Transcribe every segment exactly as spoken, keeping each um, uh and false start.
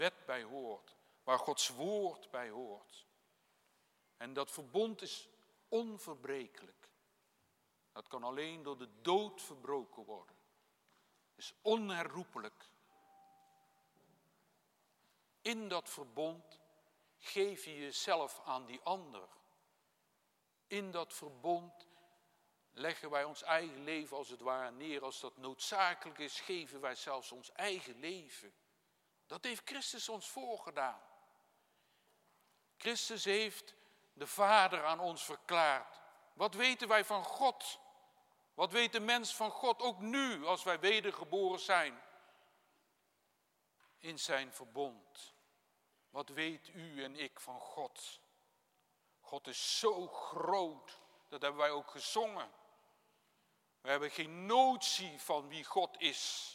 wet bij hoort, waar Gods woord bij hoort. En dat verbond is onverbrekelijk. Dat kan alleen door de dood verbroken worden. Het is onherroepelijk. In dat verbond geef je jezelf aan die ander. In dat verbond leggen wij ons eigen leven als het ware neer. Als dat noodzakelijk is, geven wij zelfs ons eigen leven. Dat heeft Christus ons voorgedaan. Christus heeft de Vader aan ons verklaard. Wat weten wij van God? Wat weet de mens van God ook nu, als wij wedergeboren zijn? In zijn verbond. Wat weet u en ik van God? God is zo groot, dat hebben wij ook gezongen. We hebben geen notie van wie God is.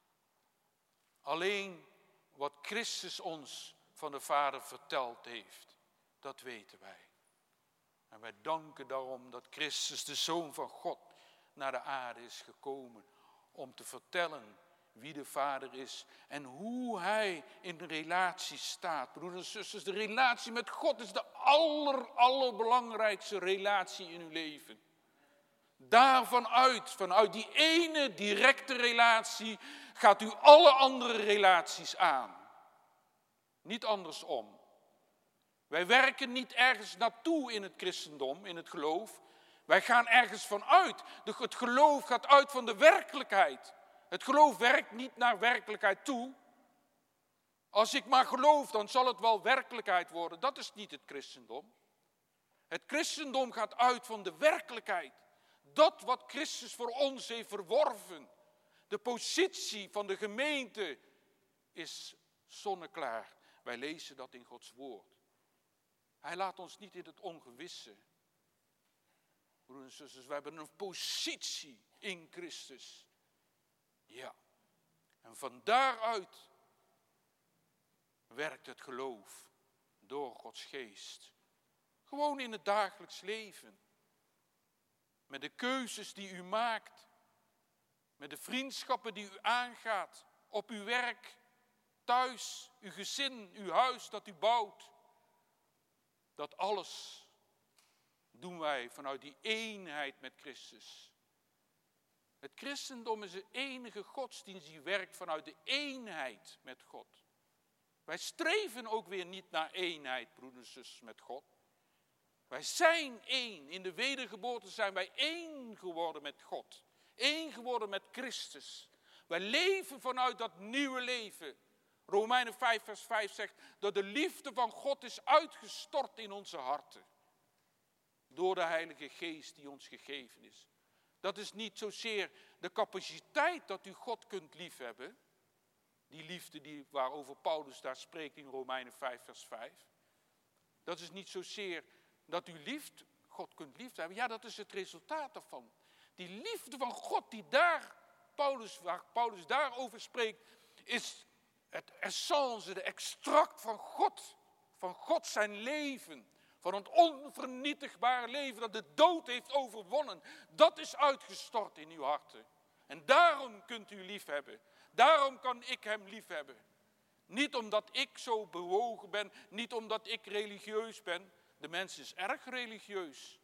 Alleen wat Christus ons van de Vader verteld heeft, dat weten wij. En wij danken daarom dat Christus, de Zoon van God, naar de aarde is gekomen om te vertellen wie de Vader is en hoe hij in de relatie staat. Broeders en zusters, de relatie met God is de aller, allerbelangrijkste relatie in uw leven. Daarvan uit, vanuit die ene directe relatie, gaat u alle andere relaties aan. Niet andersom. Wij werken niet ergens naartoe in het christendom, in het geloof. Wij gaan ergens vanuit. Het geloof gaat uit van de werkelijkheid. Het geloof werkt niet naar werkelijkheid toe. Als ik maar geloof, dan zal het wel werkelijkheid worden. Dat is niet het christendom. Het christendom gaat uit van de werkelijkheid. Dat wat Christus voor ons heeft verworven. De positie van de gemeente is zonneklaar. Wij lezen dat in Gods woord. Hij laat ons niet in het ongewisse. Broeders en zusters, wij hebben een positie in Christus. Ja. En van daaruit werkt het geloof door Gods geest. Gewoon in het dagelijks leven. Met de keuzes die u maakt. Met de vriendschappen die u aangaat. Op uw werk, thuis, uw gezin, uw huis dat u bouwt. Dat alles doen wij vanuit die eenheid met Christus. Het christendom is de enige godsdienst die werkt vanuit de eenheid met God. Wij streven ook weer niet naar eenheid, broeders en zusters, met God. Wij zijn één. In de wedergeboorte zijn wij één geworden met God. Eén geworden met Christus. Wij leven vanuit dat nieuwe leven. Romeinen vijf vers vijf zegt dat de liefde van God is uitgestort in onze harten. Door de Heilige Geest die ons gegeven is. Dat is niet zozeer de capaciteit dat u God kunt liefhebben. Die liefde die, waarover Paulus daar spreekt in Romeinen vijf vers vijf. Dat is niet zozeer dat u liefd, God kunt liefhebben. Ja, dat is het resultaat daarvan. Die liefde van God die daar, Paulus, waar Paulus daarover spreekt, is het essence, de extract van God. Van God zijn leven. Van het onvernietigbare leven dat de dood heeft overwonnen. Dat is uitgestort in uw harten. En daarom kunt u liefhebben. Daarom kan ik hem liefhebben. Niet omdat ik zo bewogen ben. Niet omdat ik religieus ben. De mens is erg religieus.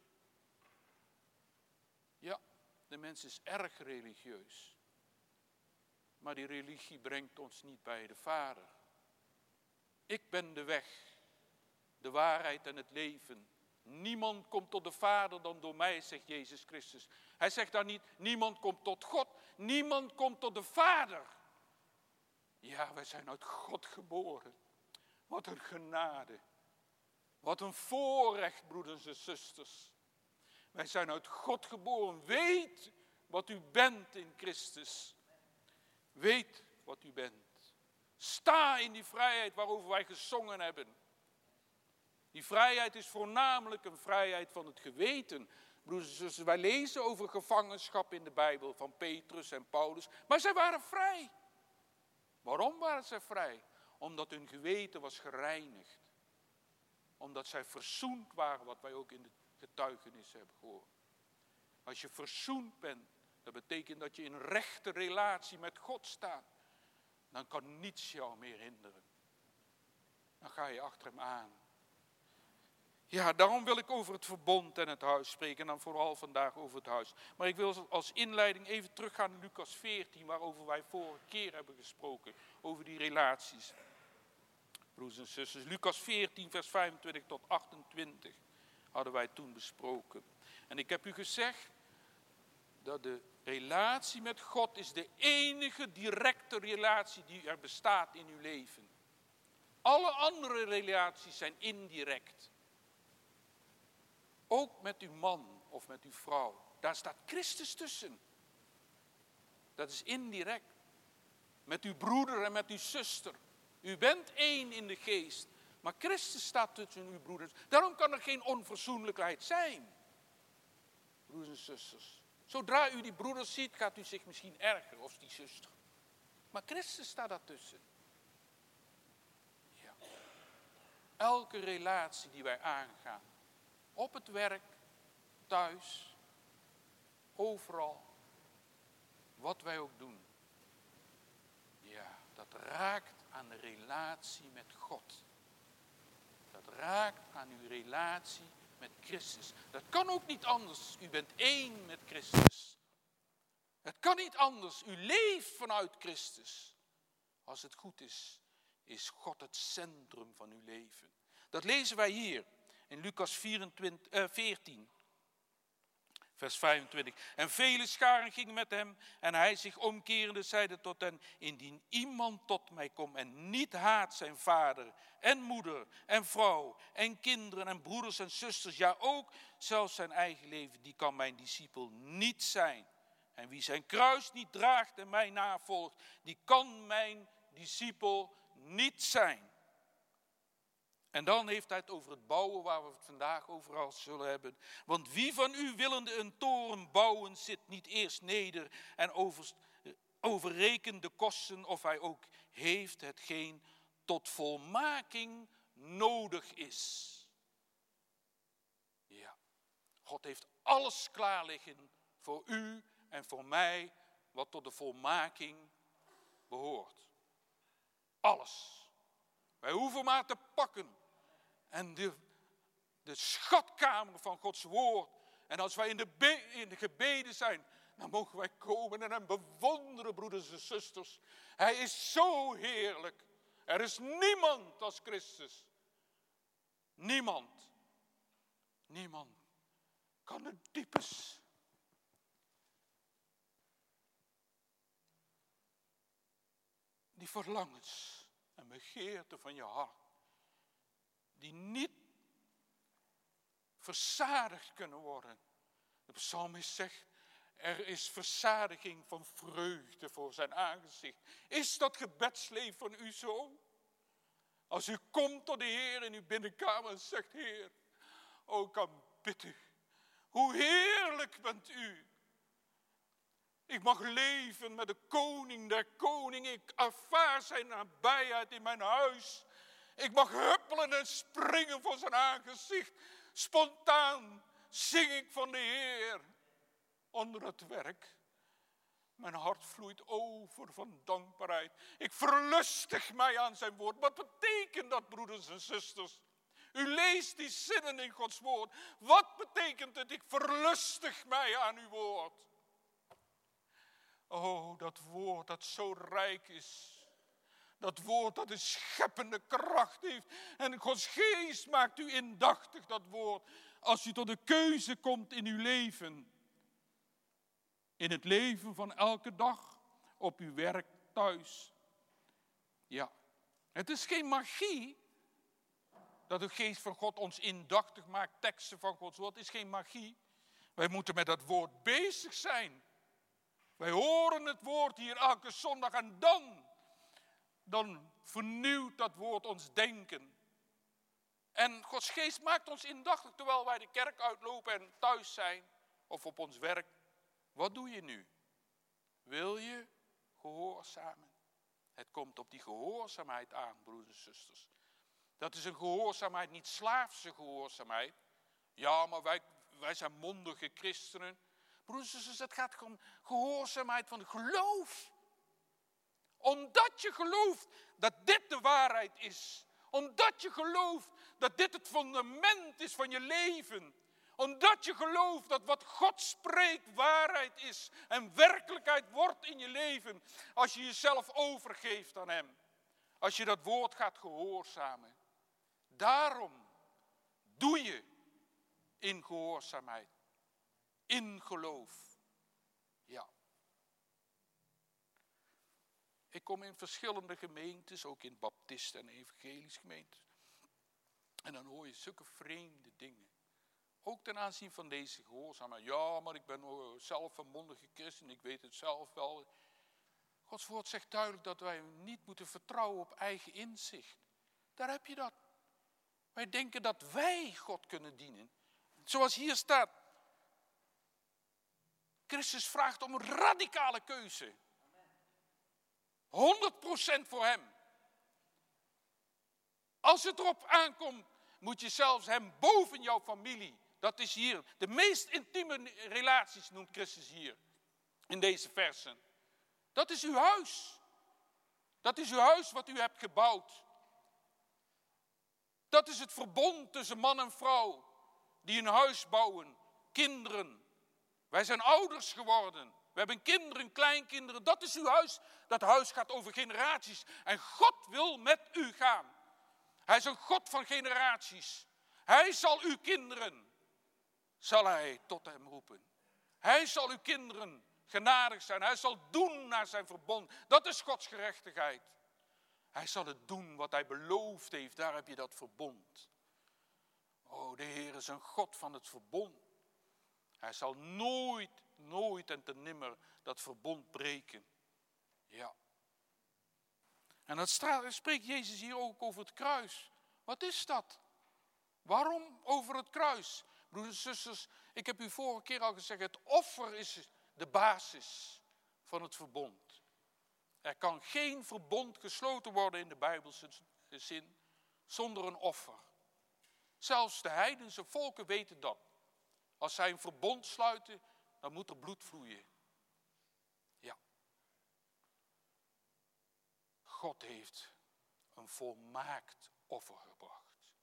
Ja, de mens is erg religieus. Maar die religie brengt ons niet bij de Vader. Ik ben de weg. De waarheid en het leven. Niemand komt tot de Vader dan door mij, zegt Jezus Christus. Hij zegt daar niet, niemand komt tot God. Niemand komt tot de Vader. Ja, wij zijn uit God geboren. Wat een genade. Wat een voorrecht, broeders en zusters. Wij zijn uit God geboren. Weet wat u bent in Christus. Weet wat u bent. Sta in die vrijheid waarover wij gezongen hebben. Die vrijheid is voornamelijk een vrijheid van het geweten. Broeders en zusters, wij lezen over gevangenschap in de Bijbel van Petrus en Paulus. Maar zij waren vrij. Waarom waren zij vrij? Omdat hun geweten was gereinigd. Omdat zij verzoend waren, wat wij ook in de getuigenis hebben gehoord. Als je verzoend bent, dat betekent dat je in rechte relatie met God staat. Dan kan niets jou meer hinderen. ga je achter hem aan. Ja, daarom wil ik over het verbond en het huis spreken. En dan vooral vandaag over het huis. Maar ik wil als inleiding even teruggaan naar Lucas veertien. Waarover wij vorige keer hebben gesproken. Over die relaties. Broers en zusters. Lucas veertien vers vijfentwintig tot achtentwintig. Hadden wij toen besproken. En ik heb u gezegd. Dat de relatie met God is de enige directe relatie die er bestaat in uw leven. Alle andere relaties zijn indirect. Ook met uw man of met uw vrouw. Daar staat Christus tussen. Dat is indirect. Met uw broeder en met uw zuster. U bent één in de geest. Maar Christus staat tussen uw broeders. Daarom kan er geen onverzoenlijkheid zijn. Broeders en zusters. Zodra u die broeders ziet, gaat u zich misschien ergeren. Of die zuster. Maar Christus staat daartussen. Ja. Elke relatie die wij aangaan. Op het werk, thuis, overal, wat wij ook doen. Ja, dat raakt aan de relatie met God. Dat raakt aan uw relatie met Christus. Dat kan ook niet anders. U bent één met Christus. Het kan niet anders. U leeft vanuit Christus. Als het goed is, is God het centrum van uw leven. Dat lezen wij hier. In Lucas vierentwintig, eh, veertien, vers vijfentwintig. En vele scharen gingen met hem en hij zich omkerende zeide tot hen. Indien iemand tot mij komt en niet haat zijn vader en moeder en vrouw en kinderen en broeders en zusters. Ja ook zelfs zijn eigen leven, die kan mijn discipel niet zijn. En wie zijn kruis niet draagt en mij navolgt, die kan mijn discipel niet zijn. En dan heeft hij het over het bouwen waar we het vandaag overal zullen hebben. Want wie van u willende een toren bouwen zit niet eerst neder en over, overrekent de kosten of hij ook heeft hetgeen tot volmaking nodig is. Ja, God heeft alles klaar liggen voor u en voor mij wat tot de volmaking behoort. Alles. Wij hoeven maar te pakken. En de, de schatkamer van Gods woord. En als wij in de, be, in de gebeden zijn, dan mogen wij komen en hem bewonderen, broeders en zusters. Hij is zo heerlijk. Er is niemand als Christus. Niemand. Niemand kan de diepes. Die verlangens en begeerten van je hart. Die niet verzadigd kunnen worden. De psalmist zegt, er is verzadiging van vreugde voor zijn aangezicht. Is dat gebedsleven van u zo? Als u komt tot de Heer in uw binnenkamer en zegt, Heer, o kan bidden. Hoe heerlijk bent u. Ik mag leven met de koning der koningen. Ik ervaar zijn nabijheid in mijn huis. Ik mag huppelen en springen voor zijn aangezicht. Spontaan zing ik van de Heer. Onder het werk. Mijn hart vloeit over van dankbaarheid. Ik verlustig mij aan zijn woord. Wat betekent dat, broeders en zusters? U leest die zinnen in Gods woord. Wat betekent het? Ik verlustig mij aan uw woord. Oh, dat woord dat zo rijk is. Dat woord dat een scheppende kracht heeft. En Gods geest maakt u indachtig, dat woord. Als u tot de keuze komt in uw leven. In het leven van elke dag. Op uw werk, thuis. Ja, het is geen magie. Dat de geest van God ons indachtig maakt. Teksten van Gods woord. Het is geen magie. Wij moeten met dat woord bezig zijn. Wij horen het woord hier elke zondag en dan... Dan vernieuwt dat woord ons denken. En Gods geest maakt ons indachtig terwijl wij de kerk uitlopen en thuis zijn. Of op ons werk. Wat doe je nu? Wil je gehoorzamen? Het komt op die gehoorzaamheid aan, broeders en zusters. Dat is een gehoorzaamheid, niet slaafse gehoorzaamheid. Ja, maar wij, wij zijn mondige christenen. Broeders en zusters, het gaat om gehoorzaamheid van geloof. Omdat je gelooft dat dit de waarheid is. Omdat je gelooft dat dit het fundament is van je leven. Omdat je gelooft dat wat God spreekt waarheid is en werkelijkheid wordt in je leven. Als je jezelf overgeeft aan hem. Als je dat woord gaat gehoorzamen. Daarom doe je in gehoorzaamheid. In geloof. Ja. Ik kom in verschillende gemeentes, ook in baptisten en evangelische gemeentes. En dan hoor je zulke vreemde dingen. Ook ten aanzien van deze gehoorzaamheid. Ja, maar ik ben zelf een mondige christen, ik weet het zelf wel. Gods woord zegt duidelijk dat wij niet moeten vertrouwen op eigen inzicht. Daar heb je dat. Wij denken dat wij God kunnen dienen. Zoals hier staat. Christus vraagt om een radicale keuze. honderd procent voor hem. Als het erop aankomt, moet je zelfs hem boven jouw familie. Dat is hier. De meest intieme relaties noemt Christus hier. In deze versen. Dat is uw huis. Dat is uw huis wat u hebt gebouwd. Dat is het verbond tussen man en vrouw. Die een huis bouwen. Kinderen. Wij zijn ouders geworden. We hebben kinderen, kleinkinderen. Dat is uw huis. Dat huis gaat over generaties. En God wil met u gaan. Hij is een God van generaties. Hij zal uw kinderen, zal hij tot hem roepen. Hij zal uw kinderen genadig zijn. Hij zal doen naar zijn verbond. Dat is Gods gerechtigheid. Hij zal het doen wat hij beloofd heeft. Daar heb je dat verbond. Oh, de Heer is een God van het verbond. Hij zal nooit, nooit en ten nimmer dat verbond breken. Ja. En dat spreekt Jezus hier ook over het kruis. Wat is dat? Waarom over het kruis? Broeders en zusters, ik heb u vorige keer al gezegd, het offer is de basis van het verbond. Er kan geen verbond gesloten worden in de Bijbelse zin zonder een offer. Zelfs de heidense volken weten dat. Als zij een verbond sluiten, dan moet er bloed vloeien. Ja. God heeft een volmaakt offer gebracht.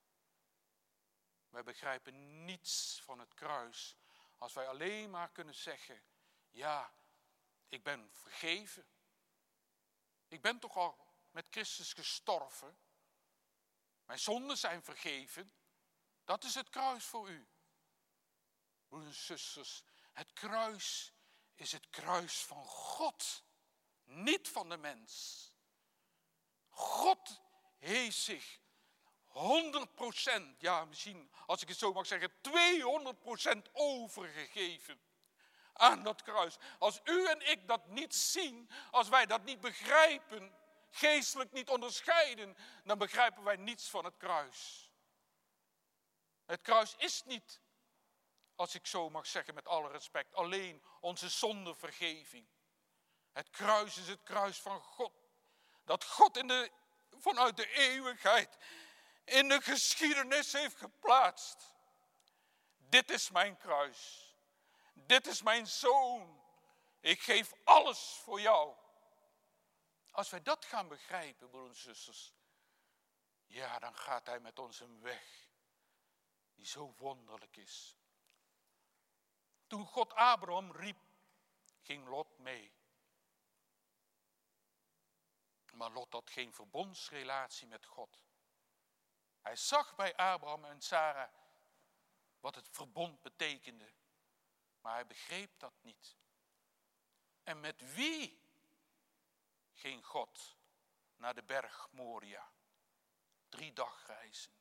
Wij begrijpen niets van het kruis als wij alleen maar kunnen zeggen, ja, ik ben vergeven. Ik ben toch al met Christus gestorven. Mijn zonden zijn vergeven. Dat is het kruis voor u. Broeders en zusters, het kruis is het kruis van God, niet van de mens. God heeft zich honderd procent, ja misschien als ik het zo mag zeggen, tweehonderd procent overgegeven aan dat kruis. Als u en ik dat niet zien, als wij dat niet begrijpen, geestelijk niet onderscheiden, dan begrijpen wij niets van het kruis. Het kruis is niet, als ik zo mag zeggen met alle respect, alleen onze zondevergeving. Het kruis is het kruis van God. Dat God in de, vanuit de eeuwigheid in de geschiedenis heeft geplaatst. Dit is mijn kruis. Dit is mijn zoon. Ik geef alles voor jou. Als wij dat gaan begrijpen, broeders en zusters, ja, dan gaat hij met ons een weg die zo wonderlijk is. Toen God Abraham riep, ging Lot mee. Maar Lot had geen verbondsrelatie met God. Hij zag bij Abraham en Sarah wat het verbond betekende. Maar hij begreep dat niet. En met wie ging God naar de berg Moria? Drie dagreizen.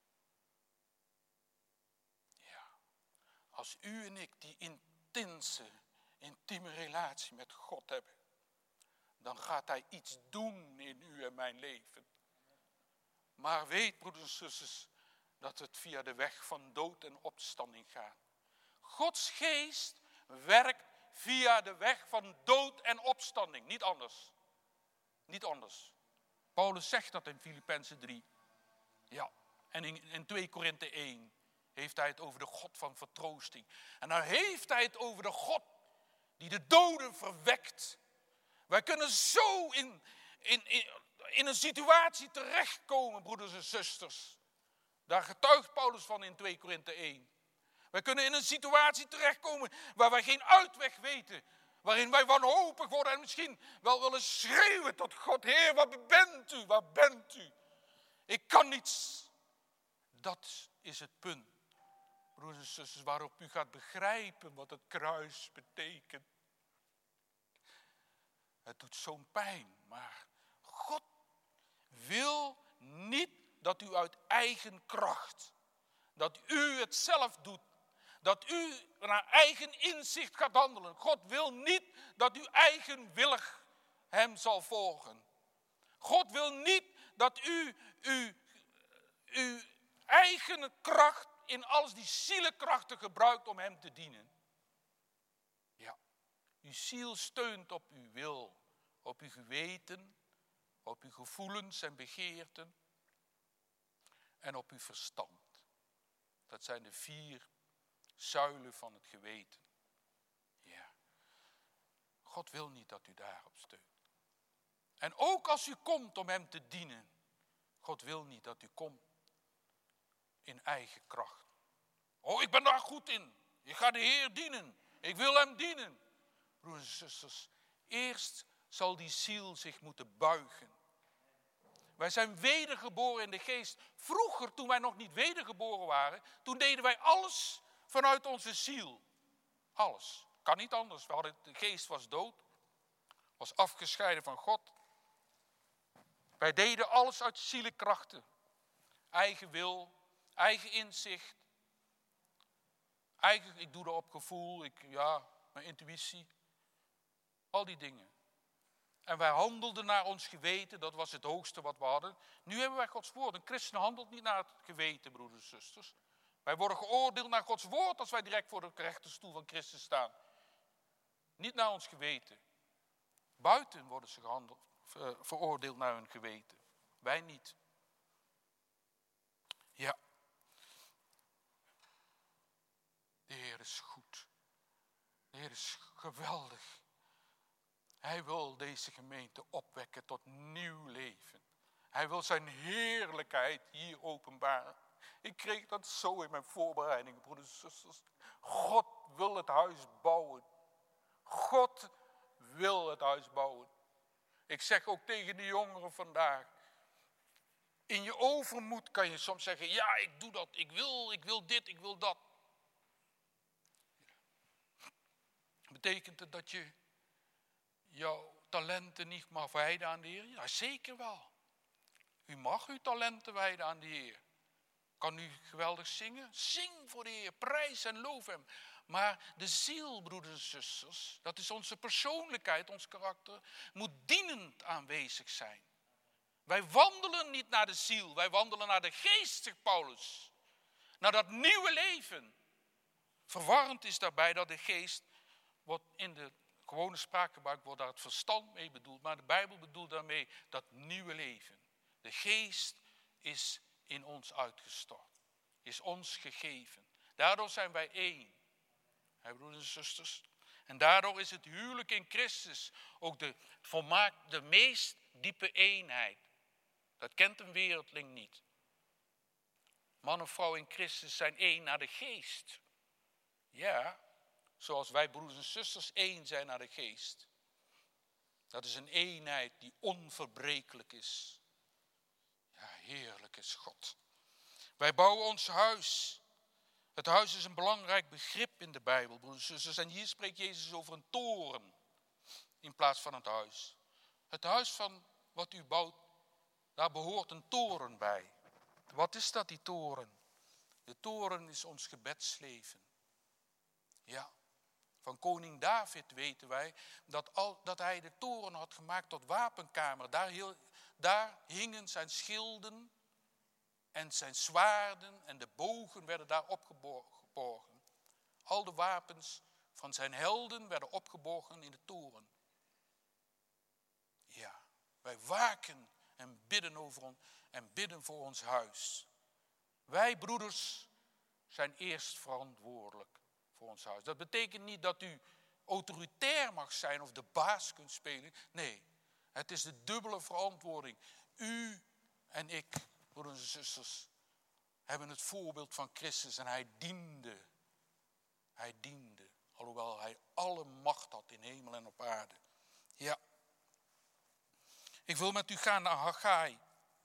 Ja, als u en ik die intense, intieme relatie met God hebben, dan gaat hij iets doen in u en mijn leven. Maar weet, broeders en zusters, dat het via de weg van dood en opstanding gaat. Gods geest werkt via de weg van dood en opstanding. Niet anders. Niet anders. Paulus zegt dat in Filippenzen drie. Ja, en in, in twee Korinthe één heeft hij het over de God van vertroosting. En dan heeft hij het over de God die de doden verwekt. Wij kunnen zo in, in, in, in een situatie terechtkomen, broeders en zusters. Daar getuigt Paulus van in twee Korinthe één. Wij kunnen in een situatie terechtkomen waar wij geen uitweg weten. Waarin wij wanhopig worden en misschien wel willen schreeuwen tot God. Heer, waar bent u? Waar bent u? Ik kan niets. Dat is het punt, broeders en zusters, waarop u gaat begrijpen wat het kruis betekent. Het doet zo'n pijn, maar God wil niet dat u uit eigen kracht, dat u het zelf doet, dat u naar eigen inzicht gaat handelen. God wil niet dat u eigenwillig hem zal volgen. God wil niet dat u uw, uw eigen kracht in alles die zielekrachten gebruikt om hem te dienen. Ja, uw ziel steunt op uw wil, op uw geweten, op uw gevoelens en begeerten en op uw verstand. Dat zijn de vier zuilen van het geweten. Ja. God wil niet dat u daarop steunt. En ook als u komt om hem te dienen, God wil niet dat u komt in eigen kracht. Oh, ik ben daar goed in. Ik ga de Heer dienen. Ik wil hem dienen. Broeders en zusters, eerst zal die ziel zich moeten buigen. Wij zijn wedergeboren in de geest. Vroeger, toen wij nog niet wedergeboren waren, toen deden wij alles vanuit onze ziel. Alles. Kan niet anders. We hadden, de geest was dood. Was afgescheiden van God. Wij deden alles uit zielekrachten. Eigen wil, eigen inzicht. Eigen, ik doe dat op gevoel, ik, ja, mijn intuïtie. Al die dingen. En wij handelden naar ons geweten, dat was het hoogste wat we hadden. Nu hebben wij Gods woord. Een christen handelt niet naar het geweten, broeders en zusters. Wij worden geoordeeld naar Gods woord als wij direct voor de rechterstoel van Christus staan. Niet naar ons geweten. Buiten worden ze gehandeld, veroordeeld naar hun geweten. Wij niet. Ja. De Heer is goed. De Heer is geweldig. Hij wil deze gemeente opwekken tot nieuw leven. Hij wil zijn heerlijkheid hier openbaren. Ik kreeg dat zo in mijn voorbereiding, broeders en zusters. God wil het huis bouwen. God wil het huis bouwen. Ik zeg ook tegen de jongeren vandaag. In je overmoed kan je soms zeggen, ja, ik doe dat. Ik wil, ik wil dit, ik wil dat. Betekent het dat je jouw talenten niet mag wijden aan de Heer? Ja, zeker wel. U mag uw talenten wijden aan de Heer. Kan u geweldig zingen? Zing voor de Heer, prijs en loof hem. Maar de ziel, broeders en zusters, dat is onze persoonlijkheid, ons karakter, moet dienend aanwezig zijn. Wij wandelen niet naar de ziel, wij wandelen naar de geest, zegt Paulus. Naar dat nieuwe leven. Verwarrend is daarbij dat de geest, wordt in de gewone spraakgebruik wordt daar het verstand mee bedoeld, maar de Bijbel bedoelt daarmee dat nieuwe leven. De geest is in ons uitgestort, is ons gegeven. Daardoor zijn wij één. Hè, broeders en zusters? En daardoor is het huwelijk in Christus ook de, volmaakt, de meest diepe eenheid. Dat kent een wereldling niet. Man en vrouw in Christus zijn één naar de geest. Ja, zoals wij broeders en zusters één zijn naar de geest. Dat is een eenheid die onverbrekelijk is. Ja, heerlijk is God. Wij bouwen ons huis. Het huis is een belangrijk begrip in de Bijbel, broeders en zusters. En hier spreekt Jezus over een toren in plaats van het huis. Het huis van wat u bouwt, daar behoort een toren bij. Wat is dat, die toren? De toren is ons gebedsleven. Ja, van koning David weten wij dat, al, dat hij de toren had gemaakt tot wapenkamer. Daar, heel, daar hingen zijn schilden en zijn zwaarden en de bogen werden daar opgeborgen. Al de wapens van zijn helden werden opgeborgen in de toren. Ja, wij waken en bidden over ons en bidden voor ons huis. Wij broeders zijn eerst verantwoordelijk voor ons huis. Dat betekent niet dat u autoritair mag zijn of de baas kunt spelen. Nee, het is de dubbele verantwoording. U en ik, broeders en zusters, hebben het voorbeeld van Christus en hij diende. Hij diende, alhoewel hij alle macht had in hemel en op aarde. Ja. Ik wil met u gaan naar Haggai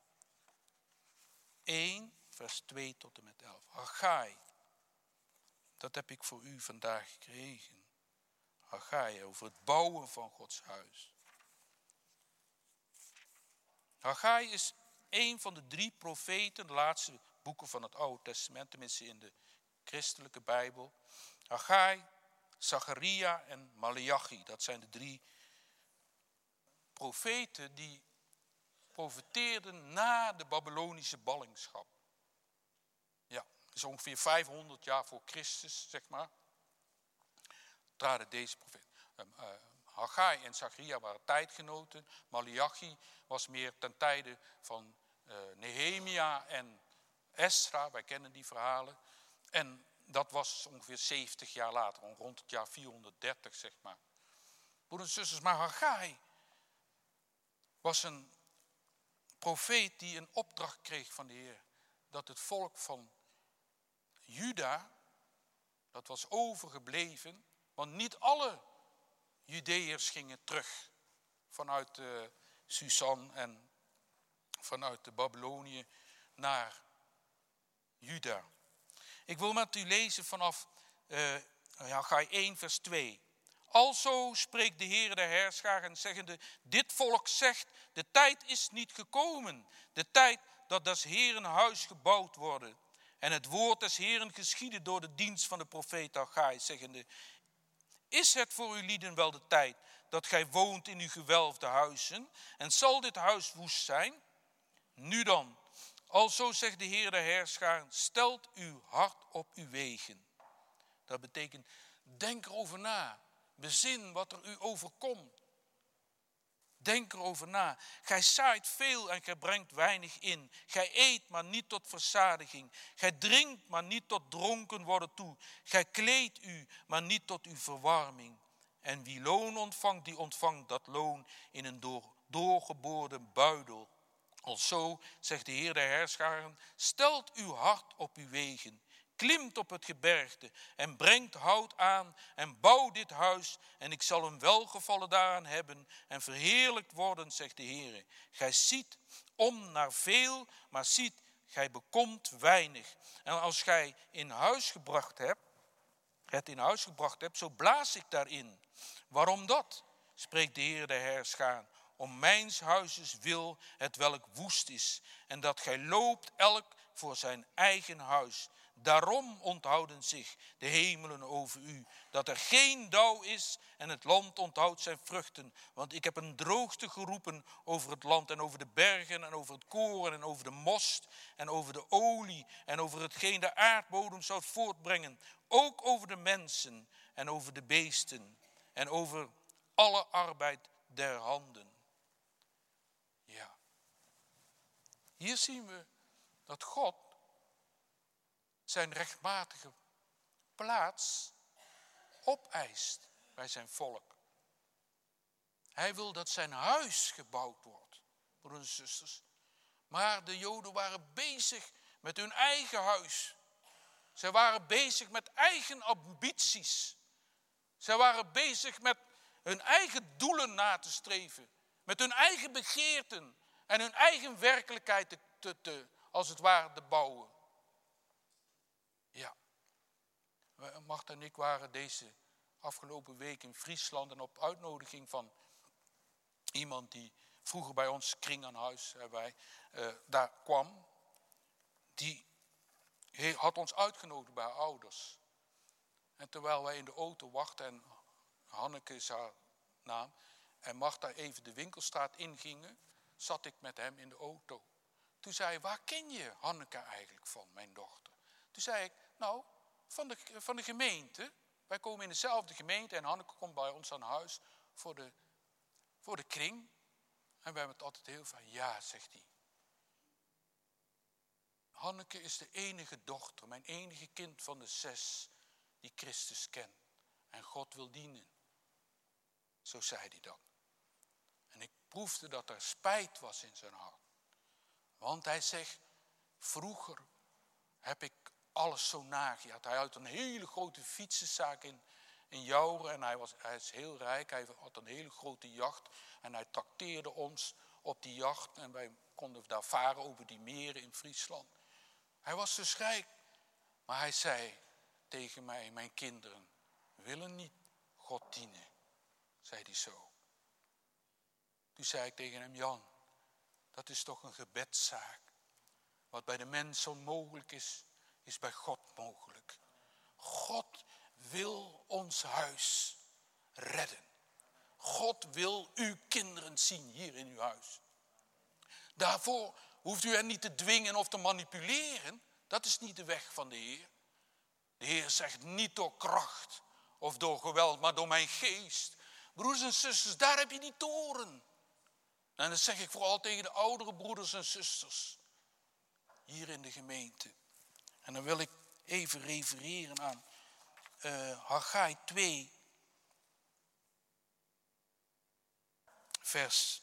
één, vers twee tot en met elf. Haggai, dat heb ik voor u vandaag gekregen. Haggai, over het bouwen van Gods huis. Haggai is een van de drie profeten, de laatste boeken van het Oude Testament, tenminste in de christelijke Bijbel. Haggai, Zacharia en Maleachi, dat zijn de drie profeten die profeteerden na de Babylonische ballingschap. Ja, dat is ongeveer vijfhonderd jaar voor Christus, zeg maar, traden deze profeten. Uh, uh, Haggai en Zacharia waren tijdgenoten. Maleachi was meer ten tijde van uh, Nehemia en Esra, wij kennen die verhalen. En dat was ongeveer zeventig jaar later, rond het jaar vierhonderddertig, zeg maar. Broeders en zusters, maar Haggai was een profeet die een opdracht kreeg van de Heer. Dat het volk van Juda, dat was overgebleven, want niet alle Judeërs gingen terug vanuit uh, Susan en vanuit de Babylonië naar Juda. Ik wil met u lezen vanaf uh, Haggai één vers twee. Alzo spreekt de Heer der Heerscharen zeggende, dit volk zegt, de tijd is niet gekomen, de tijd dat des Heeren huis gebouwd worden. En het woord des Heeren geschiedde door de dienst van de profeet Haggai, zeggende, is het voor uw lieden wel de tijd dat gij woont in uw gewelfde huizen, en zal dit huis woest zijn? Nu dan, alzo zegt de Heer der Heerscharen, stelt uw hart op uw wegen. Dat betekent, denk erover na. Bezin wat er u overkomt. Denk erover na. Gij zaait veel en gij brengt weinig in. Gij eet, maar niet tot verzadiging. Gij drinkt, maar niet tot dronken worden toe. Gij kleedt u, maar niet tot uw verwarming. En wie loon ontvangt, die ontvangt dat loon in een door, doorgeboorde buidel. Alzo, zegt de Heer der Heerscharen, stelt uw hart op uw wegen. Klimt op het gebergte en brengt hout aan en bouw dit huis en ik zal een welgevallen daaraan hebben en verheerlijkt worden, zegt de Heer. Gij ziet om naar veel, maar ziet, gij bekomt weinig. En als gij in huis gebracht hebt, het in huis gebracht hebt, zo blaas ik daarin. Waarom dat? Spreekt de Heer der Heerscharen. Om mijns huizes wil, het welk woest is, en dat gij loopt elk voor zijn eigen huis. Daarom onthouden zich de hemelen over u, dat er geen dauw is en het land onthoudt zijn vruchten. Want ik heb een droogte geroepen over het land en over de bergen en over het koren en over de most en over de olie en over hetgeen de aardbodem zou voortbrengen. Ook over de mensen en over de beesten en over alle arbeid der handen. Ja, hier zien we dat God zijn rechtmatige plaats opeist bij zijn volk. Hij wil dat zijn huis gebouwd wordt, broeders en zusters. Maar de Joden waren bezig met hun eigen huis. Zij waren bezig met eigen ambities. Zij waren bezig met hun eigen doelen na te streven. Met hun eigen begeerten en hun eigen werkelijkheid te, te, te als het ware te bouwen. Ja, Martha en ik waren deze afgelopen week in Friesland en op uitnodiging van iemand die vroeger bij ons kring aan huis wij, uh, daar kwam. Die had ons uitgenodigd bij haar ouders. En terwijl wij in de auto wachten en Hanneke is haar naam en Martha even de winkelstraat ingingen, zat ik met hem in de auto. Toen zei hij, waar ken je Hanneke eigenlijk van, mijn dochter? Toen zei ik, nou, van de, van de gemeente. Wij komen in dezelfde gemeente en Hanneke komt bij ons aan huis voor de, voor de kring. En we hebben het altijd heel van, ja, zegt hij. Hanneke is de enige dochter, mijn enige kind van de zes die Christus kent. En God wil dienen. Zo zei hij dat. En ik proefde dat er spijt was in zijn hart. Want hij zegt, vroeger heb ik alles zo nagejat. Hij had een hele grote fietsenzaak in, in Jouren en hij, was, hij is heel rijk. Hij had een hele grote jacht en hij trakteerde ons op die jacht. En wij konden daar varen over die meren in Friesland. Hij was dus rijk. Maar hij zei tegen mij, mijn kinderen willen niet God dienen. Zei hij zo. Toen zei ik tegen hem, Jan, dat is toch een gebedszaak. Wat bij de mens onmogelijk is, is bij God mogelijk. God wil ons huis redden. God wil uw kinderen zien hier in uw huis. Daarvoor hoeft u hen niet te dwingen of te manipuleren. Dat is niet de weg van de Heer. De Heer zegt niet door kracht of door geweld, maar door mijn geest. Broeders en zusters, daar heb je die toren. En dat zeg ik vooral tegen de oudere broeders en zusters. Hier in de gemeente. En dan wil ik even refereren aan uh, Haggai twee. Vers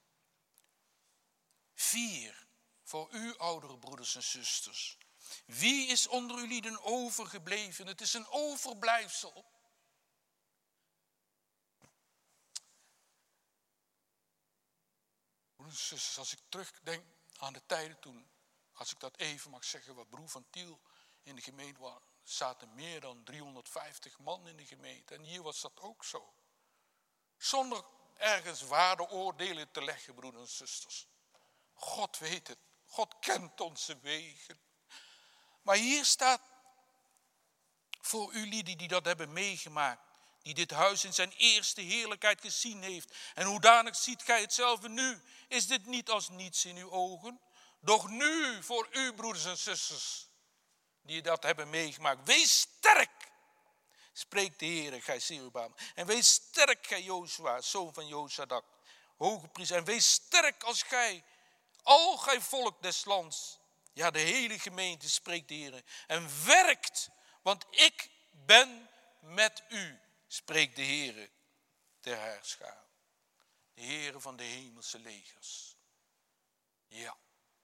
vier. Voor u oudere broeders en zusters. Wie is onder u lieden overgebleven? Het is een overblijfsel. Broeders en zusters, als ik terugdenk aan de tijden toen, als ik dat even mag zeggen, wat broer van Tiel in de gemeente was, zaten meer dan driehonderdvijftig man in de gemeente. En hier was dat ook zo. Zonder ergens waardeoordelen te leggen, broeders en zusters. God weet het. God kent onze wegen. Maar hier staat voor u lieden die dat hebben meegemaakt, die dit huis in zijn eerste heerlijkheid gezien heeft. En hoedanig ziet gij hetzelfde nu? Is dit niet als niets in uw ogen? Doch nu voor u, broeders en zusters, die dat hebben meegemaakt. Wees sterk, spreekt de Heer, gij Zerubbabel. En wees sterk, gij Jozua, zoon van Jozadak, hoge priester. En wees sterk als gij, al gij volk des lands. Ja, de hele gemeente, spreekt de Heer. En werkt, want ik ben met u, spreekt de Heer der Heerschaar. De Heer van de hemelse legers. Ja.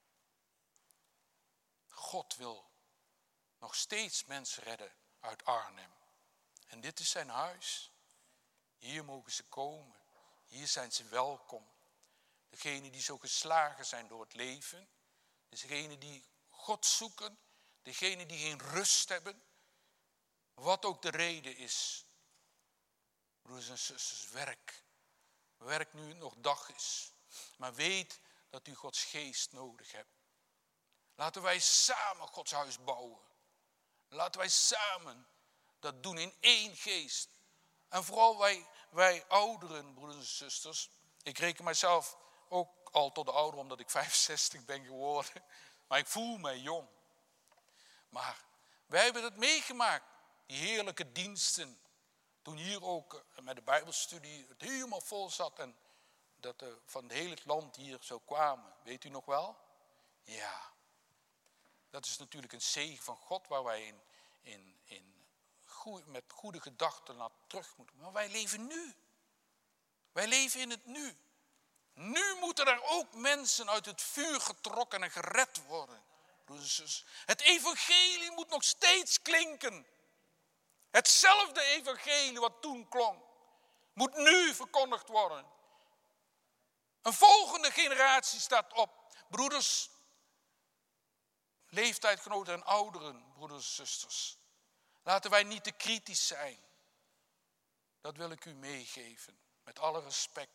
God wil nog steeds mensen redden uit Arnhem. En dit is zijn huis. Hier mogen ze komen. Hier zijn ze welkom. Degenen die zo geslagen zijn door het leven. Degenen die God zoeken. Degenen die geen rust hebben. Wat ook de reden is. Broeders en zusters, werk. Werk nu het nog dag is. Maar weet dat u Gods geest nodig hebt. Laten wij samen Gods huis bouwen. Laten wij samen dat doen in één geest. En vooral wij, wij ouderen, broeders en zusters. Ik reken mijzelf ook al tot de ouder omdat ik vijfenzestig ben geworden. Maar ik voel mij jong. Maar wij hebben het meegemaakt. Die heerlijke diensten. Toen hier ook met de Bijbelstudie het helemaal vol zat. En dat er van het hele land hier zo kwamen. Weet u nog wel? Ja. Dat is natuurlijk een zegen van God waar wij in, in, in goed, met goede gedachten naar terug moeten. Maar wij leven nu. Wij leven in het nu. Nu moeten er ook mensen uit het vuur getrokken en gered worden. Dus het evangelie moet nog steeds klinken. Hetzelfde evangelie wat toen klonk, moet nu verkondigd worden. Een volgende generatie staat op. Broeders, leeftijdgenoten en ouderen, broeders en zusters. Laten wij niet te kritisch zijn. Dat wil ik u meegeven, met alle respect.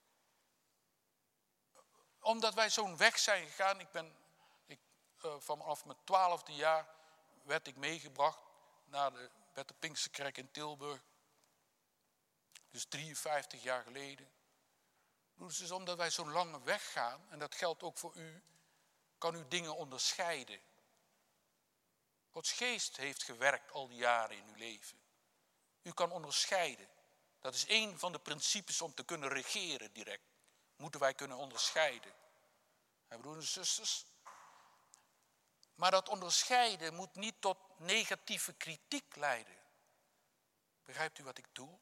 Omdat wij zo'n weg zijn gegaan, ik ben ik, uh, vanaf mijn twaalfde jaar werd ik meegebracht naar de, werd de Pinksterkerk in Tilburg. Dus drieënvijftig jaar geleden. Dus omdat wij zo'n lange weg gaan, en dat geldt ook voor u, kan u dingen onderscheiden. Gods geest heeft gewerkt al die jaren in uw leven. U kan onderscheiden. Dat is één van de principes om te kunnen regeren direct. Moeten wij kunnen onderscheiden. Hè, broeders en zusters? Maar dat onderscheiden moet niet tot negatieve kritiek leiden. Begrijpt u wat ik doe?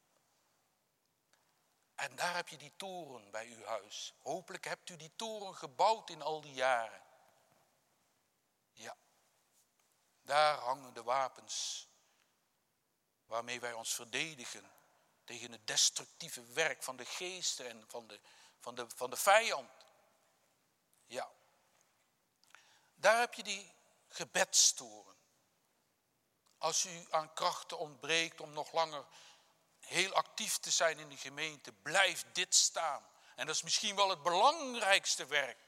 En daar heb je die toren bij uw huis. Hopelijk hebt u die toren gebouwd in al die jaren. Daar hangen de wapens waarmee wij ons verdedigen tegen het destructieve werk van de geesten en van de, van de, van de vijand. Ja, daar heb je die gebedstoren. Als u aan krachten ontbreekt om nog langer heel actief te zijn in de gemeente, blijf dit staan. En dat is misschien wel het belangrijkste werk.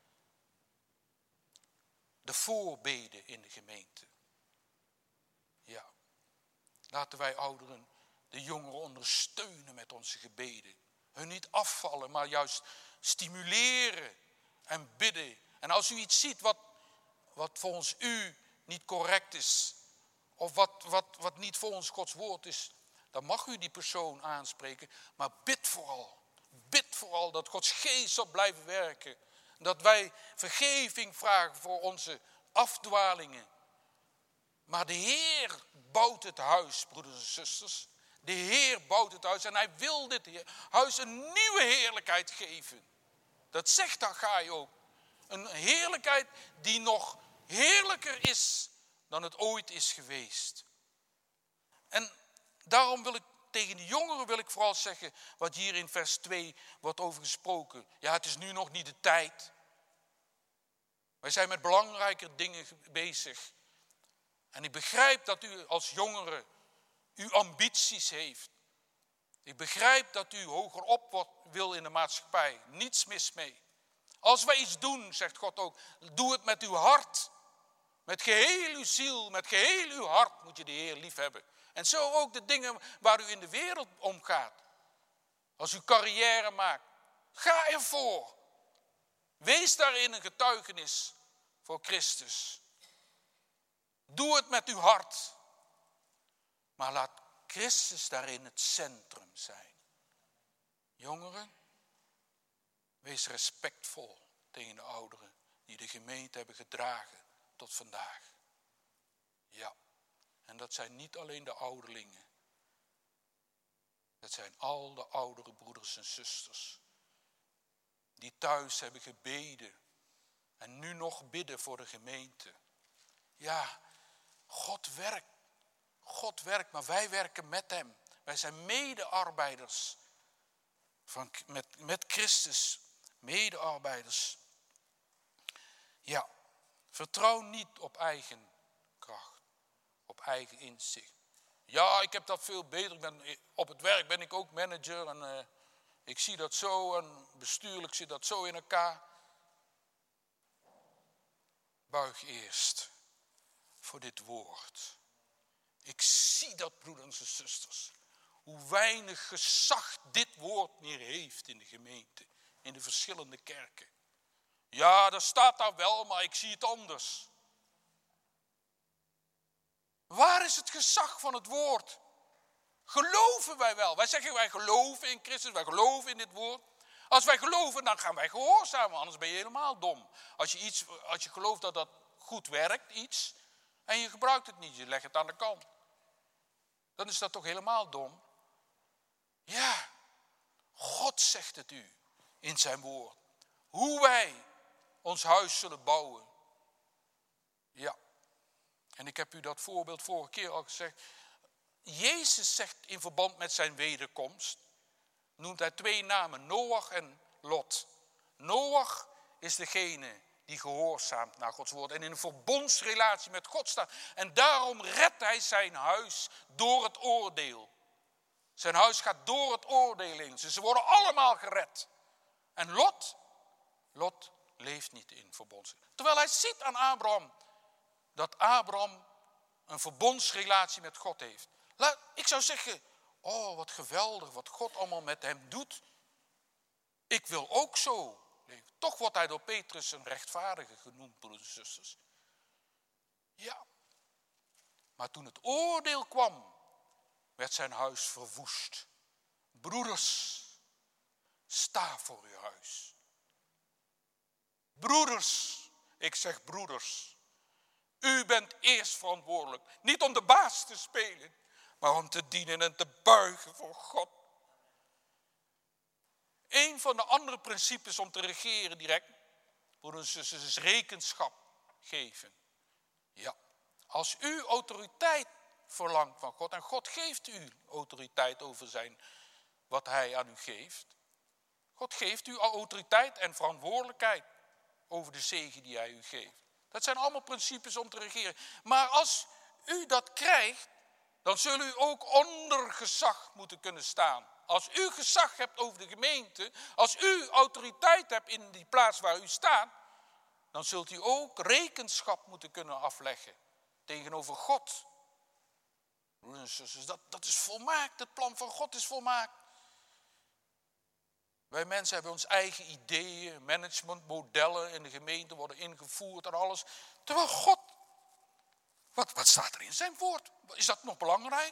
De voorbeden in de gemeente. Ja, laten wij ouderen de jongeren ondersteunen met onze gebeden. Hun niet afvallen, maar juist stimuleren en bidden. En als u iets ziet wat, wat volgens u niet correct is, of wat, wat, wat niet volgens Gods woord is, dan mag u die persoon aanspreken. Maar bid vooral. Bid vooral dat Gods geest zal blijven werken. Dat wij vergeving vragen voor onze afdwalingen. Maar de Heer bouwt het huis, broeders en zusters. De Heer bouwt het huis en hij wil dit huis een nieuwe heerlijkheid geven. Dat zegt Haggai ook. Een heerlijkheid die nog heerlijker is dan het ooit is geweest. En daarom wil ik tegen de jongeren wil ik vooral zeggen wat hier in vers twee wordt over gesproken. Ja, het is nu nog niet de tijd. Wij zijn met belangrijker dingen bezig. En ik begrijp dat u als jongere uw ambities heeft. Ik begrijp dat u hoger op wil in de maatschappij. Niets mis mee. Als wij iets doen, zegt God ook, doe het met uw hart. Met geheel uw ziel, met geheel uw hart moet je de Heer lief hebben. En zo ook de dingen waar u in de wereld om gaat. Als u carrière maakt, ga ervoor. Wees daarin een getuigenis voor Christus. Doe het met uw hart. Maar laat Christus daarin het centrum zijn. Jongeren, wees respectvol tegen de ouderen die de gemeente hebben gedragen tot vandaag. Ja, en dat zijn niet alleen de ouderlingen. Dat zijn al de oudere broeders en zusters. Die thuis hebben gebeden. En nu nog bidden voor de gemeente. Ja, God werkt. God werkt, maar wij werken met hem. Wij zijn medearbeiders. Van, met, met Christus. Medearbeiders. Ja, vertrouw niet op eigen kracht. Op eigen inzicht. Ja, ik heb dat veel beter. Ik ben, op het werk ben ik ook manager. En uh, ik zie dat zo. En bestuurlijk zit dat zo in elkaar. Buig eerst voor dit woord. Ik zie dat, broeders en zusters. Hoe weinig gezag dit woord meer heeft in de gemeente. In de verschillende kerken. Ja, dat staat daar wel, maar ik zie het anders. Waar is het gezag van het woord? Geloven wij wel? Wij zeggen wij geloven in Christus, wij geloven in dit woord. Als wij geloven, dan gaan wij gehoorzamen, anders ben je helemaal dom. Als je, iets, als je gelooft dat dat goed werkt, iets, en je gebruikt het niet, je legt het aan de kant. Dan is dat toch helemaal dom? Ja, God zegt het u in zijn woord. Hoe wij ons huis zullen bouwen. Ja, en ik heb u dat voorbeeld vorige keer al gezegd. Jezus zegt in verband met zijn wederkomst, noemt hij twee namen, Noach en Lot. Noach is degene die gehoorzaamt naar Gods woord en in een verbondsrelatie met God staat. En daarom redt hij zijn huis door het oordeel. Zijn huis gaat door het oordeel in. Ze worden allemaal gered. En Lot, Lot leeft niet in verbondsrelatie. Terwijl hij ziet aan Abraham dat Abraham een verbondsrelatie met God heeft. Laat, ik zou zeggen, oh wat geweldig wat God allemaal met hem doet. Ik wil ook zo leven. Toch wordt hij door Petrus een rechtvaardige genoemd, broeders en zusters. Ja, maar toen het oordeel kwam, werd zijn huis verwoest. Broeders, sta voor uw huis. Broeders, ik zeg broeders, u bent eerst verantwoordelijk. Niet om de baas te spelen, maar om te dienen en te buigen voor God. Een van de andere principes om te regeren direct, broeders en zusters, is rekenschap geven. Ja, Als u autoriteit verlangt van God, en God geeft u autoriteit over zijn, wat hij aan u geeft. God geeft u autoriteit en verantwoordelijkheid over de zegen die hij u geeft. Dat zijn allemaal principes om te regeren. Maar als u dat krijgt, dan zult u ook onder gezag moeten kunnen staan. Als u gezag hebt over de gemeente, als u autoriteit hebt in die plaats waar u staat, dan zult u ook rekenschap moeten kunnen afleggen tegenover God. Broeders en zusters, dat, dat is volmaakt. Het plan van God is volmaakt. Wij mensen hebben ons eigen ideeën, managementmodellen in de gemeente worden ingevoerd en alles. Terwijl God, wat, wat staat er in zijn woord? Is dat nog belangrijk?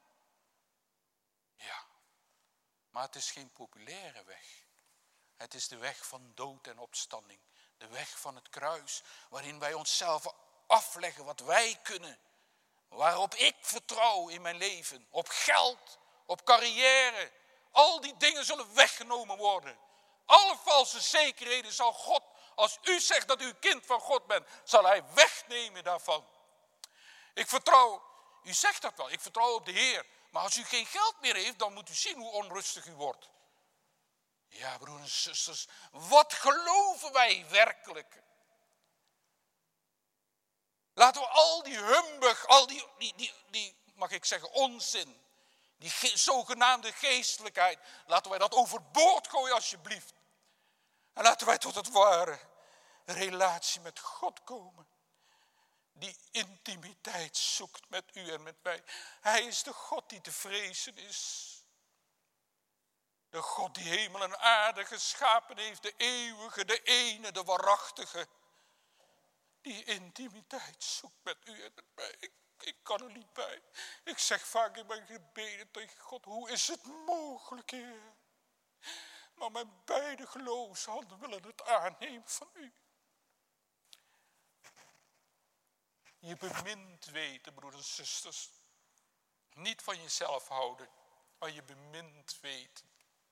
Ja, maar het is geen populaire weg. Het is de weg van dood en opstanding. De weg van het kruis, waarin wij onszelf afleggen wat wij kunnen. Waarop ik vertrouw in mijn leven. Op geld, op carrière. Al die dingen zullen weggenomen worden. Alle valse zekerheden zal God, als u zegt dat u kind van God bent, zal hij wegnemen daarvan. Ik vertrouw, u zegt dat wel, ik vertrouw op de Heer. Maar als u geen geld meer heeft, dan moet u zien hoe onrustig u wordt. Ja, broeders en zusters, wat geloven wij werkelijk? Laten we al die humbug, al die, die, die, die mag ik zeggen, onzin, die ge- zogenaamde geestelijkheid, laten wij dat overboord gooien alsjeblieft. En laten wij tot het ware relatie met God komen. Die intimiteit zoekt met u en met mij. Hij is de God die te vrezen is. De God die hemel en aarde geschapen heeft. De eeuwige, de ene, de waarachtige. Die intimiteit zoekt met u en met mij. Ik, ik kan er niet bij. Ik zeg vaak in mijn gebeden tegen God. Hoe is het mogelijk, Heer? Maar mijn beide geloofshanden willen het aannemen van u. Je bemind weten, broeders en zusters. Niet van jezelf houden, maar je bemind weten.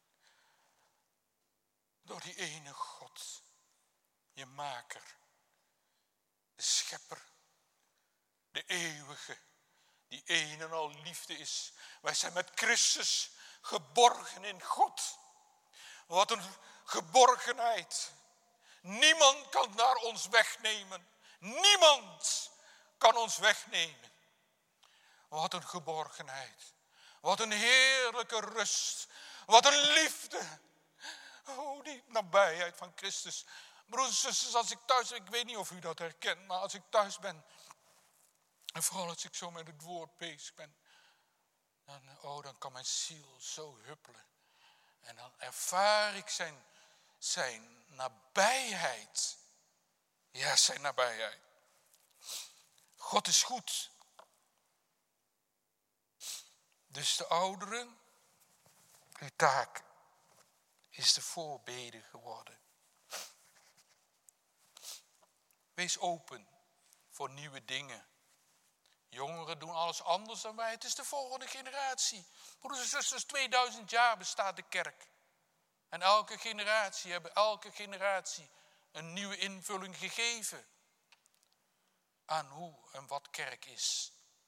Door die ene God, je maker, de schepper, de eeuwige, die een en al liefde is. Wij zijn met Christus geborgen in God. Wat een geborgenheid. Niemand kan daar ons wegnemen. Niemand kan ons wegnemen. Wat een geborgenheid. Wat een heerlijke rust. Wat een liefde. Oh, die nabijheid van Christus. Broeders en zusters, als ik thuis ben, ik weet niet of u dat herkent, maar als ik thuis ben, en vooral als ik zo met het woord bezig ben, dan, oh, dan kan mijn ziel zo huppelen. En dan ervaar ik zijn, zijn nabijheid. Ja, zijn nabijheid. God is goed. Dus de ouderen, uw taak is de voorbede geworden. Wees open voor nieuwe dingen. Jongeren doen alles anders dan wij. Het is de volgende generatie. Broeders en zusters, tweeduizend jaar bestaat de kerk. En elke generatie, hebben elke generatie een nieuwe invulling gegeven aan hoe en wat kerk is.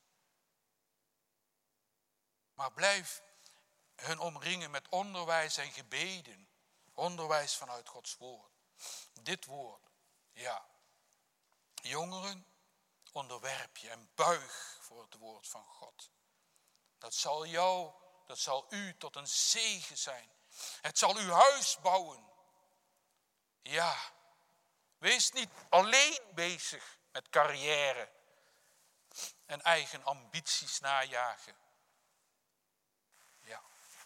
Maar blijf hun omringen met onderwijs en gebeden. Onderwijs vanuit Gods woord. Dit woord, ja. Jongeren, onderwerp je en buig voor het woord van God. Dat zal jou, dat zal u tot een zegen zijn. Het zal uw huis bouwen. Ja, wees niet alleen bezig met carrière en eigen ambities najagen. Ja,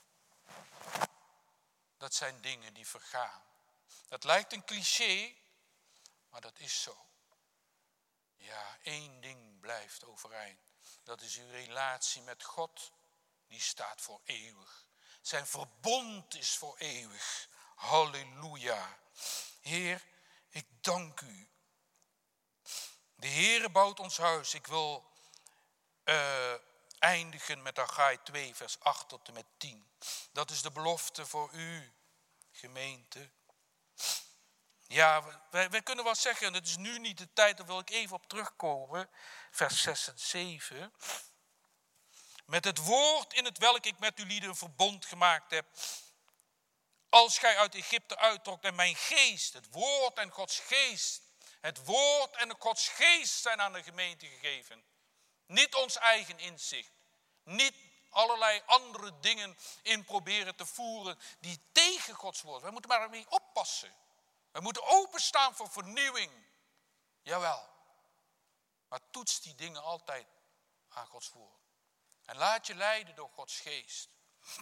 dat zijn dingen die vergaan. Dat lijkt een cliché, maar dat is zo. Ja, één ding blijft overeind. Dat is uw relatie met God. Die staat voor eeuwig. Zijn verbond is voor eeuwig. Halleluja. Heer, ik dank u. De Heere bouwt ons huis. Ik wil uh, eindigen met Haggai twee, vers acht tot en met tien. Dat is de belofte voor u, gemeente. Ja, wij, wij kunnen wel zeggen, het is nu niet de tijd, daar wil ik even op terugkomen. Vers zes en zeven. Met het woord in het welk ik met u lieden een verbond gemaakt heb. Als gij uit Egypte uittrokt en mijn geest, het woord en Gods geest. Het woord en de Gods geest zijn aan de gemeente gegeven. Niet ons eigen inzicht. Niet allerlei andere dingen in proberen te voeren die tegen Gods woord. Wij moeten maar ermee oppassen. We moeten openstaan voor vernieuwing. Jawel. Maar toets die dingen altijd aan Gods woord. En laat je leiden door Gods geest.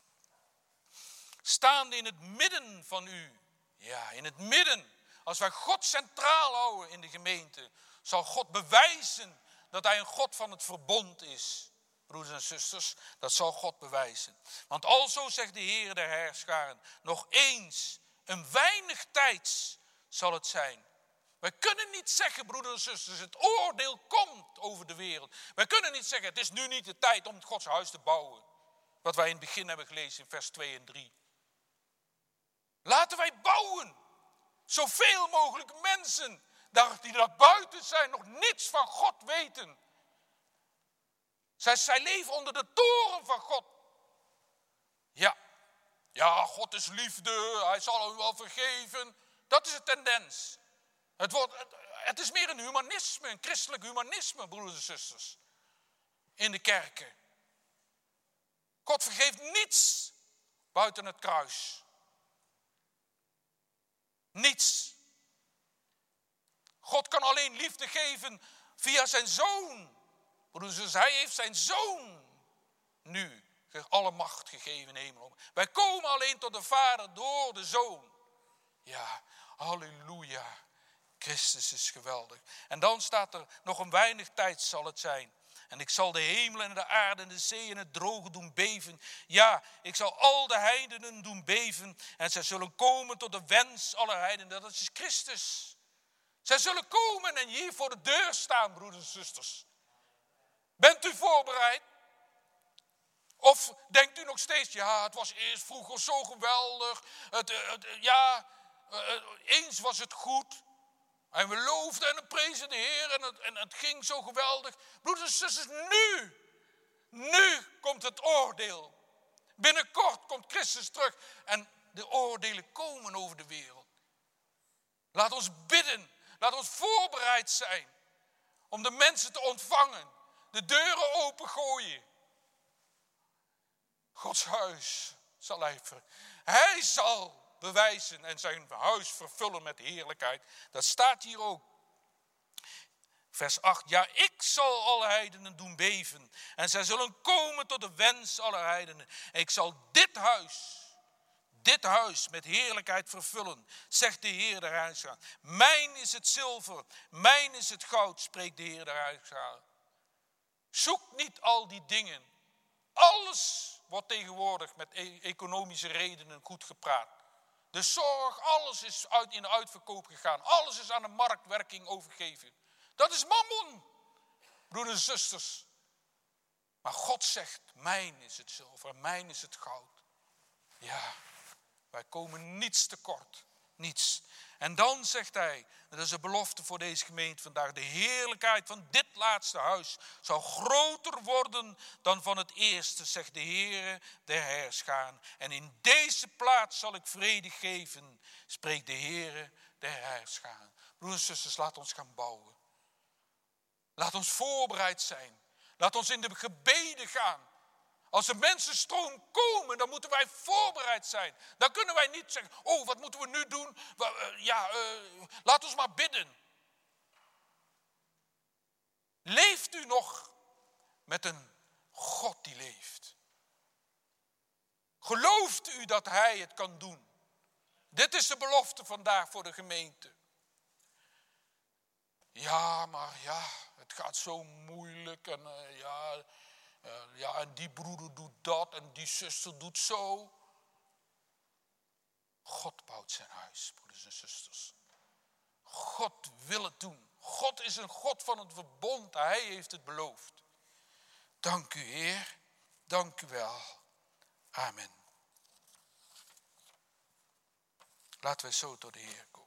Staande in het midden van u. Ja, in het midden. Als wij God centraal houden in de gemeente, zal God bewijzen dat hij een God van het verbond is. Broeders en zusters, dat zal God bewijzen. Want alzo zegt de Heer der Heerscharen, nog eens, een weinig tijds zal het zijn. Wij kunnen niet zeggen, broeders en zusters, het oordeel komt over de wereld. Wij kunnen niet zeggen, het is nu niet de tijd om het Gods huis te bouwen. Wat wij in het begin hebben gelezen in vers twee en drie. Laten wij bouwen. Zoveel mogelijk mensen die daar buiten zijn nog niets van God weten. Zij, zij leven onder de toren van God. Ja, ja, God is liefde, hij zal u wel vergeven. Dat is de tendens. Het, wordt, het, het is meer een humanisme, een christelijk humanisme, broeders en zusters. In de kerken. God vergeeft niets buiten het kruis. Niets. God kan alleen liefde geven via zijn zoon. Broeders en zusters, hij heeft zijn zoon nu alle macht gegeven in hemel. Wij komen alleen tot de Vader door de Zoon. Ja, halleluja. Christus is geweldig. En dan staat er, nog een weinig tijd zal het zijn. En ik zal de hemel en de aarde en de zee en het droge doen beven. Ja, ik zal al de heidenen doen beven. En zij zullen komen tot de wens aller heidenen. Dat is Christus. Zij zullen komen en hier voor de deur staan, broeders en zusters. Bent u voorbereid? Of denkt u nog steeds, ja, het was eerst vroeger zo geweldig. Het, het, ja, eens was het goed. En we loofden en prezen de Heer en het, en het ging zo geweldig. Broeders en zusters, nu, nu komt het oordeel. Binnenkort komt Christus terug en de oordelen komen over de wereld. Laat ons bidden, laat ons voorbereid zijn om de mensen te ontvangen. De deuren opengooien. Gods huis zal hij ver... Hij zal bewijzen en zijn huis vervullen met heerlijkheid. Dat staat hier ook. Vers acht. Ja, ik zal alle heidenen doen beven. En zij zullen komen tot de wens aller heidenen. En ik zal dit huis, dit huis met heerlijkheid vervullen, zegt de Heer der Heerscharen. Mijn is het zilver, mijn is het goud, spreekt de Heer der Heerscharen. Zoek niet al die dingen. Alles wordt tegenwoordig met economische redenen goed gepraat. De zorg, alles is uit in de uitverkoop gegaan. Alles is aan de marktwerking overgegeven. Dat is mammon, broeders en zusters. Maar God zegt, mijn is het zilver, mijn is het goud. Ja, wij komen niets tekort, niets. En dan zegt hij, dat is een belofte voor deze gemeente vandaag. De heerlijkheid van dit laatste huis zal groter worden dan van het eerste, zegt de Heere der Heerscharen. En in deze plaats zal ik vrede geven, spreekt de Heere der Heerscharen. Broeders en zusters, laat ons gaan bouwen. Laat ons voorbereid zijn. Laat ons in de gebeden gaan. Als de mensenstroom komen, dan moeten wij voorbereid zijn. Dan kunnen wij niet zeggen, oh, wat moeten we nu doen? Ja, uh, laat ons maar bidden. Leeft u nog met een God die leeft? Gelooft u dat hij het kan doen? Dit is de belofte vandaag voor de gemeente. Ja, maar ja, het gaat zo moeilijk en uh, ja... Uh, ja, en die broeder doet dat en die zuster doet zo. God bouwt zijn huis, broeders en zusters. God wil het doen. God is een God van het verbond. Hij heeft het beloofd. Dank u, Heer. Dank u wel. Amen. Laten wij zo tot de Heer komen.